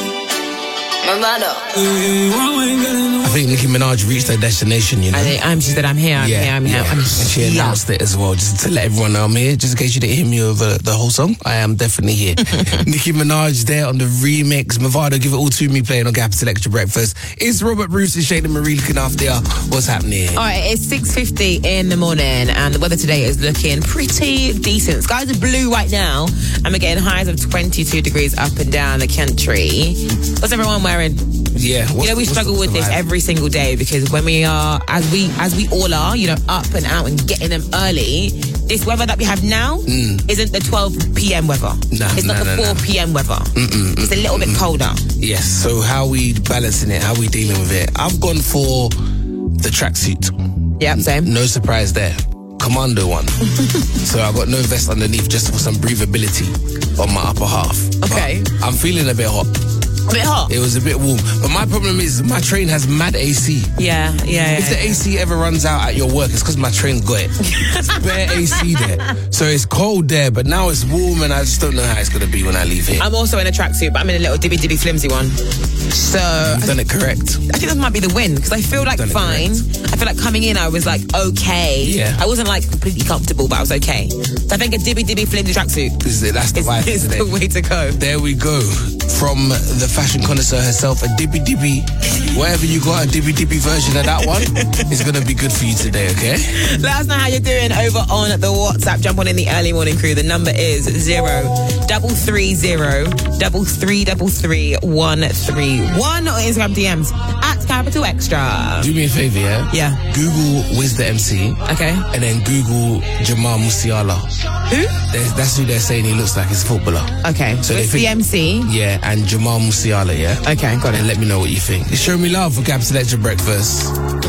I think Nicki Minaj reached her destination, you know.
I think um, she said, I'm here, I'm
yeah,
here, I'm here.
yeah.
I'm
And she
here.
announced it as well, just to let everyone know I'm here, just in case you didn't hear me over the whole song. I am definitely here. Nicki Minaj there on the remix. Movado, give it all to me, playing on Capital Extra Breakfast. It's Robert Bruce and Shayna Marie looking after you. What's happening?
All right, it's six fifty in the morning and the weather today is looking pretty decent. Skies are blue right now and we're getting highs of twenty-two degrees up and down the country. What's everyone wearing?
Yeah,
you know we struggle with this every single day because when we are, as we as we all are, you know, up and out and getting them early, this weather that we have now
Mm.
isn't the twelve p.m. weather.
Nah,
it's not
nah,
the
nah,
four p.m. weather.
Mm-mm,
It's a little bit colder.
Yes, so how we balancing it? How we dealing with it? I've gone for the tracksuit.
Yep, same.
No surprise there. Commando one. So I got no vest underneath just for some breathability on my upper half.
Okay.
But I'm feeling a bit hot.
A bit hot?
It was a bit warm. But my problem is my train has mad A C.
Yeah, yeah, yeah.
If the A C ever runs out at your work, it's because my train's got it. It's bare A C there. So it's cold there, but now it's warm and I just don't know how it's going to be when I leave here.
I'm also in a tracksuit, but I'm in a little dibby dibby flimsy one. So
You've done it correct.
I think that might be the win because I feel like fine. I feel like coming in, I was like okay.
Yeah.
I wasn't like completely comfortable, but I was okay. So I think a dibby dibby flimsy tracksuit
Is it, that's the
is,
vibe
is
today.
the way to go.
There we go. From the fashion connoisseur herself, a dibby dibby. Wherever you got a dibby dibby version of that one, it's going to be good for you today, okay?
Let us know how you're doing over on the WhatsApp. Jump on in the early morning crew. The number is zero double three zero double three double three one three one or Instagram D Ms at Capital Extra.
Do me a favor, yeah?
Yeah.
Google Wiz the M C.
Okay.
And then Google Jamal Musiala.
Who?
They- That's who they're saying he looks like. He's a footballer.
Okay. So
they
it's
think-
the M C.
Yeah, and Jamal Musiala, yeah?
Okay, got it.
And let me know what you think. It's Show Me Love for Capital Extra Breakfast.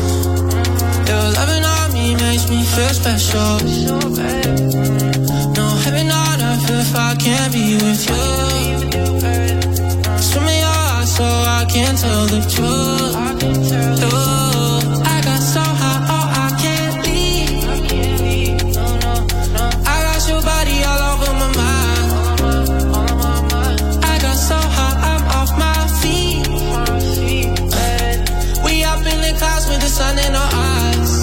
Your loving on me makes me feel special. No heaven on earth if I can't be with you. so I can't tell the truth. Ooh, I got so high, oh, I can't leave. I got your body all over my mind. I got so high, I'm off my feet. We up in the clouds with the sun in our eyes.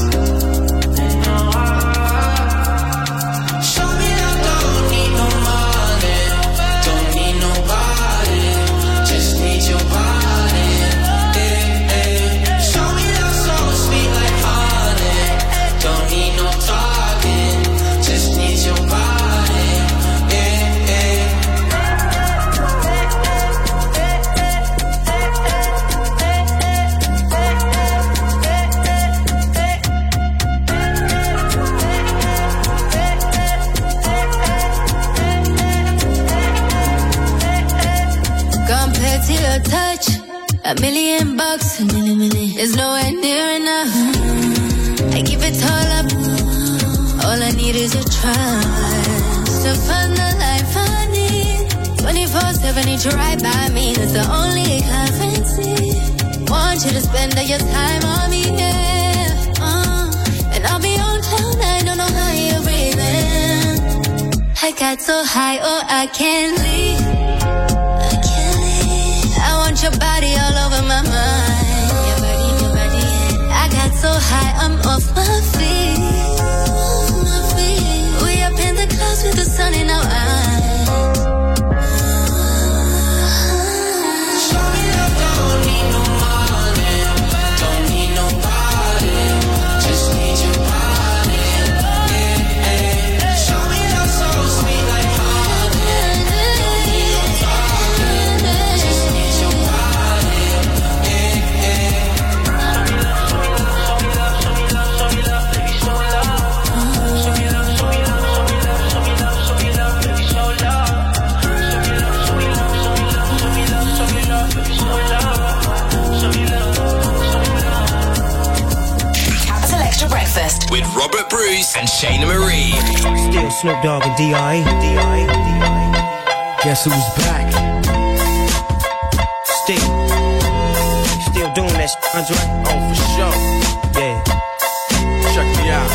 Touch a million bucks is nowhere near enough. I give it all up. All I need is a trust to find the life I need. twenty-four seven, need you right by me. That's the only currency. Want you to spend all your time on me, yeah. Uh, and I'll be on cloud nine. Don't know how you're breathing. I got so high, oh I can't leave. I want your body all over my mind. Your body, your body. I got so high, I'm off my feet. Off my feet. We up in the clouds with the sun in our eyes.
Show me that don't need no money, don't need nobody, just need your body. Yeah, yeah. Show me that so sweet like honey. Don't need no talking, just need your body. Yeah, yeah.
Capital Extra Breakfast with Robert Bruce and Shayna Marie.
Still Snoop Dogg and D I
Guess who's back?
Still Still doing that shit, Andre.
Oh, for sure.
Yeah.
Check me out.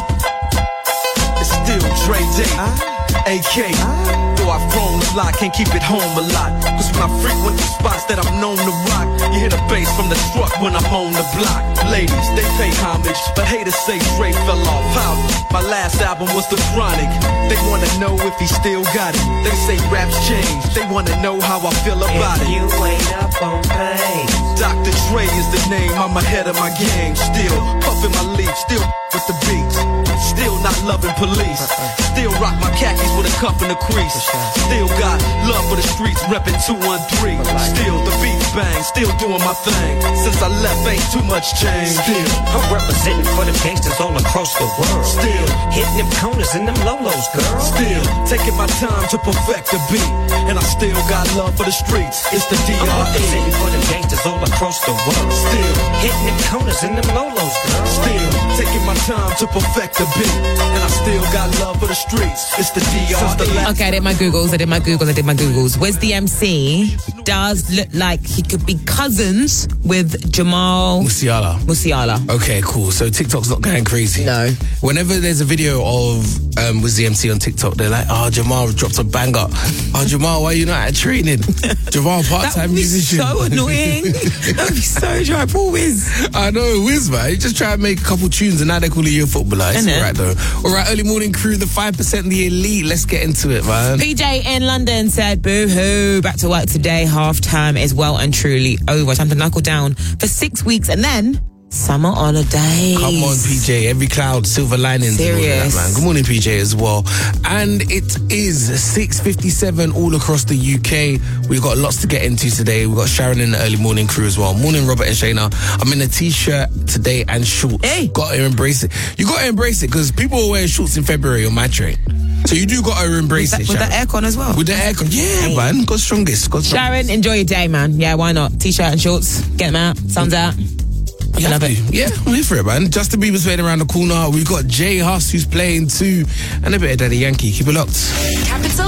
It's still Dre Day, A K. Though I've grown a lot, can't keep it home a lot. Cause when I frequent the spots that I'm known to rock, you hear the bass from the truck when I'm on the block. Ladies, they pay homage, but haters say Dre fell off. How? My last album was The Chronic. They wanna know if he still got it. They say raps change, they wanna know how I feel about
If
it.
you ain't up on pain,
Doctor Dre is the name, I'm ahead of my game. Still puffin' my leaf, still with the beats. Still not loving police. Still rock my khakis with a cuff and a crease. Still got love for the streets, reppin' two one three. Still the beats bang, still doing my thing. Since I left, ain't too much change. Still,
I'm representing for the gangsters all across the world.
Still
hitting them corners and them lolos, girl.
Still taking my time to perfect the beat. And I still got love for the streets. It's the D R E.
I'm representing for them gangsters all across the world.
Still
hitting them corners and them lolos, girl.
Still taking my time to perfect the beat. And I still got love for the streets. It's the D R E.
Okay, I did my Googles, I did my Googles, I did my Googles. Wiz the M C does look like he could be cousins with Jamal
Musiala.
Musiala.
Okay, cool. So TikTok's not going crazy.
No.
Whenever there's a video of um, Wiz the M C on TikTok, they're like, oh, Jamal dropped a banger. Oh, Jamal, why are you not at training? Jamal, part-time musician.
That would be so annoying. That would be so dry. Poor Wiz.
I know, Wiz, man. You just try and make a couple tunes and now they're calling you a footballer. It's
Isn't it?
alright, though. Alright, early morning crew, the five percent, the elite. Let's get into it, man.
P J in London said, boo-hoo, back to work today. Half time is well and truly over. Time to knuckle down for six weeks and then summer holidays.
Come on, P J. Every cloud, silver linings.
Serious.
And all that, man. Good morning, P J, as well. And it is six fifty-seven all across the U K. We've got lots to get into today. We've got Sharon in the early morning crew as well. Morning, Robert and Shayna. I'm in a t-shirt today and shorts.
Hey.
Got to embrace it. You got to embrace it because people are wearing shorts in February on my train. So you do got to embrace
With,
it,
that, with
Sharon.
the aircon as well.
With the aircon. Yeah,
Hey.
man. God's strongest. God's strongest.
Sharon, enjoy your day, man. Yeah, why not? T-shirt and shorts. Get them out. Sun's out.
You
love
have
it.
to. Yeah, I'm here for it, man. Justin Bieber's playing around the corner. We've got Jay Huss who's playing too. And a bit of Daddy Yankee. Keep it locked.
Capital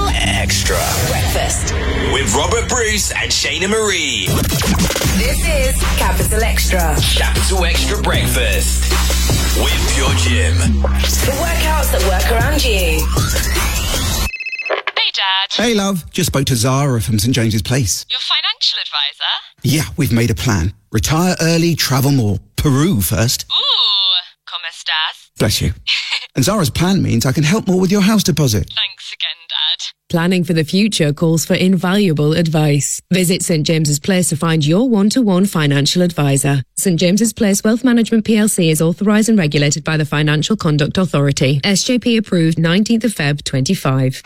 Extra.
Breakfast
With Robert Bruce and Shayna Marie.
This is Capital Extra.
Capital Extra Breakfast. With Pure Gym.
The workouts that work around you.
Hey, Dad.
Hey, love. Just spoke to Zara from St James's Place.
Your financial advisor?
Yeah, we've made a plan. Retire early, travel more. Peru first.
Ooh, como estas?
Bless you. And Zara's plan means I can help more with your house deposit.
Thanks again, Dad.
Planning for the future calls for invaluable advice. Visit St James's Place to find your one-to-one financial advisor. St James's Place Wealth Management P L C is authorised and regulated by the Financial Conduct Authority. S J P approved nineteenth of February twenty-five.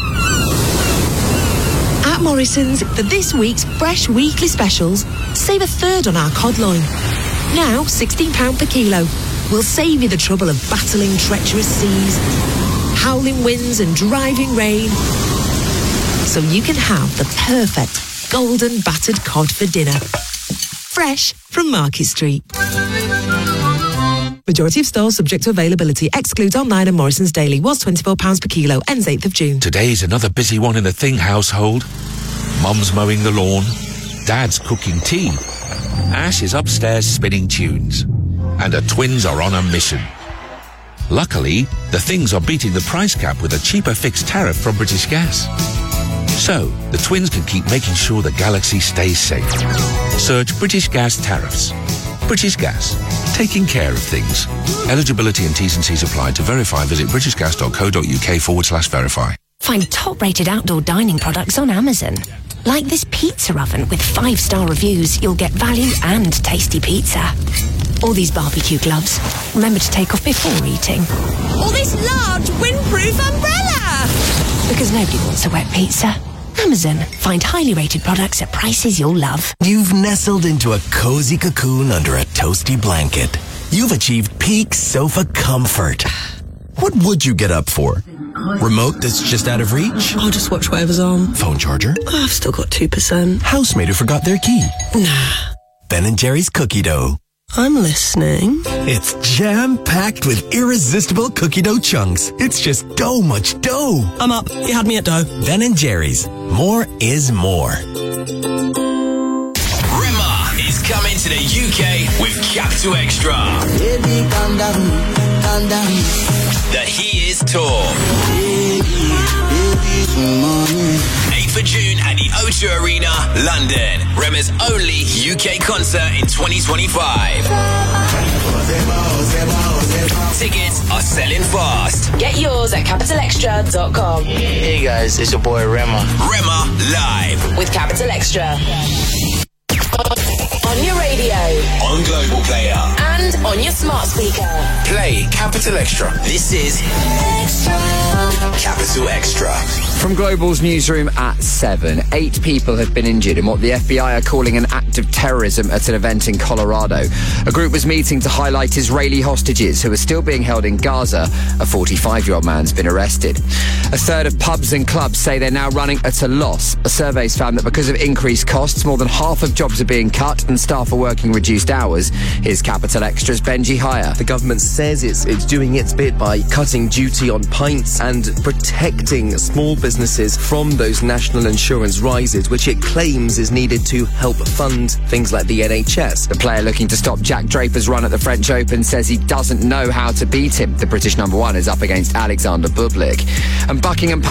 At Morrison's, for this week's fresh weekly specials, save a third on our cod loin. Now sixteen pounds per kilo. We'll save you the trouble of battling treacherous seas, howling winds and driving rain, so you can have the perfect golden battered cod for dinner. Fresh from Market Street. Majority of stores subject to availability. Excludes online and Morrison's Daily. Was twenty-four pounds per kilo. Ends eighth of June.
Today's another busy one in the Thing household. Mum's mowing the lawn. Dad's cooking tea. Ash is upstairs spinning tunes. And her twins are on a mission. Luckily, the Things are beating the price cap with a cheaper fixed tariff from British Gas. So, the twins can keep making sure the galaxy stays safe. Search British Gas tariffs. British Gas. Taking care of things. Eligibility and T's and C's apply. To verify, visit britishgas.co.uk forward slash verify.
Find top-rated outdoor dining products on Amazon. Like this pizza oven with five-star reviews, you'll get value and tasty pizza. Or these barbecue gloves. Remember to take off before eating.
Or this large windproof umbrella!
Because nobody wants a wet pizza. Amazon. Find highly rated products at prices you'll love.
You've nestled into a cozy cocoon under a toasty blanket. You've achieved peak sofa comfort. What would you get up for? Remote that's just out of reach?
I'll just watch whatever's on.
Phone charger?
I've still got two percent.
Housemate who forgot their key?
Nah.
Ben and Jerry's cookie dough.
I'm listening.
It's jam-packed with irresistible cookie dough chunks. It's just dough much dough.
I'm up. You had me at dough.
Ben and Jerry's. More is more.
Rema is coming to the U K with Capital Extra.
Baby, calm down, calm down.
The He Is Tour.
Baby, baby, come on.
eighth of June at the O two Arena, London. Rema's only U K concert in twenty twenty-five. Tickets are selling fast.
Get yours at capital extra dot com.
Hey guys, it's your boy Rema.
Rema live
with Capital Extra. On your radio.
On Global Player.
And on your smart speaker.
Play Capital Extra. This is Extra. Capital Extra.
From Global's newsroom at seven, eight people have been injured in what the F B I are calling an act of terrorism at an event in Colorado. A group was meeting to highlight Israeli hostages who are still being held in Gaza. A forty-five-year-old man's been arrested. A third of pubs and clubs say they're now running at a loss. A survey's found that because of increased costs, more than half of jobs are being cut and staff are working reduced hours. Here's Capital Extra's Benji Hire.
The government says it's it's doing its bit by cutting duty on pints and protecting small businesses from those national insurance rises, which it claims is needed to help fund things like the N H S.
The player looking to stop Jack Draper's run at the French Open says he doesn't know how to beat him. The British number one is up against Alexander Bublik. And Buckingham